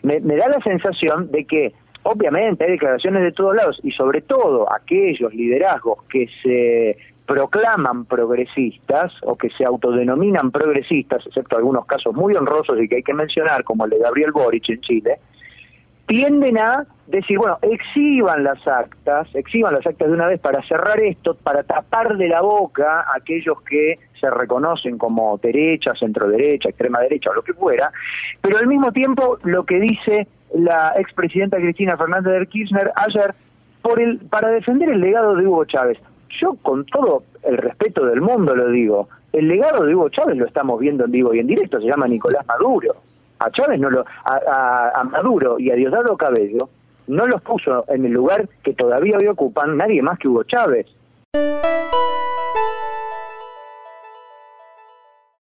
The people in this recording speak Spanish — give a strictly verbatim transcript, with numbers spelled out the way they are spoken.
me, me da la sensación de que, obviamente, hay declaraciones de todos lados, y sobre todo aquellos liderazgos que se proclaman progresistas o que se autodenominan progresistas, excepto algunos casos muy honrosos y que hay que mencionar, como el de Gabriel Boric en Chile, tienden a decir, bueno, exhiban las actas, exhiban las actas de una vez para cerrar esto, para tapar de la boca a aquellos que se reconocen como derecha, centroderecha, extrema derecha o lo que fuera, pero al mismo tiempo lo que dice la expresidenta Cristina Fernández de Kirchner ayer por el para defender el legado de Hugo Chávez. Yo con todo el respeto del mundo lo digo, el legado de Hugo Chávez lo estamos viendo en vivo y en directo, se llama Nicolás Maduro. A Chávez no lo, a, a, a Maduro y a Diosdado Cabello no los puso en el lugar que todavía hoy ocupan nadie más que Hugo Chávez.